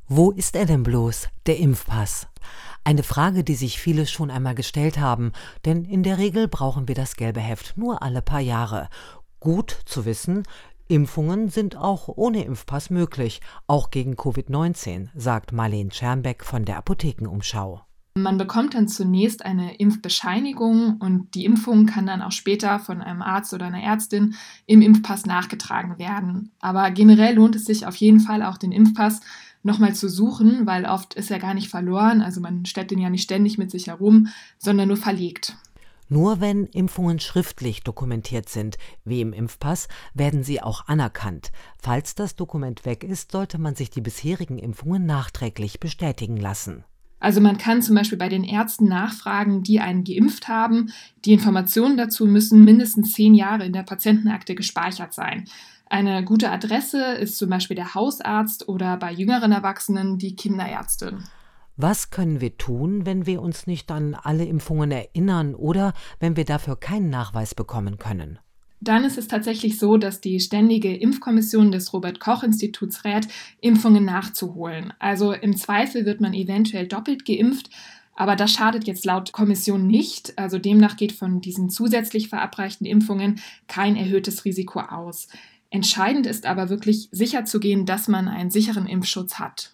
Wo ist er denn bloß, der Impfpass? Eine Frage, die sich viele schon einmal gestellt haben, denn in der Regel brauchen wir das gelbe Heft nur alle paar Jahre. Gut zu wissen, Impfungen sind auch ohne Impfpass möglich, auch gegen Covid-19, sagt Marleen Schermbeck von der Apothekenumschau. Man bekommt dann zunächst eine Impfbescheinigung und die Impfung kann dann auch später von einem Arzt oder einer Ärztin im Impfpass nachgetragen werden. Aber generell lohnt es sich auf jeden Fall auch den Impfpass nochmal zu suchen, weil oft ist er gar nicht verloren, also man stellt den ja nicht ständig mit sich herum, sondern nur verlegt. Nur wenn Impfungen schriftlich dokumentiert sind, wie im Impfpass, werden sie auch anerkannt. Falls das Dokument weg ist, sollte man sich die bisherigen Impfungen nachträglich bestätigen lassen. Also man kann zum Beispiel bei den Ärzten nachfragen, die einen geimpft haben. Die Informationen dazu müssen mindestens 10 Jahre in der Patientenakte gespeichert sein. Eine gute Adresse ist zum Beispiel der Hausarzt oder bei jüngeren Erwachsenen die Kinderärztin. Was können wir tun, wenn wir uns nicht an alle Impfungen erinnern oder wenn wir dafür keinen Nachweis bekommen können? Dann ist es tatsächlich so, dass die Ständige Impfkommission des Robert-Koch-Instituts rät, Impfungen nachzuholen. Also im Zweifel wird man eventuell doppelt geimpft, aber das schadet jetzt laut Kommission nicht. Also demnach geht von diesen zusätzlich verabreichten Impfungen kein erhöhtes Risiko aus. Entscheidend ist aber wirklich sicherzugehen, dass man einen sicheren Impfschutz hat.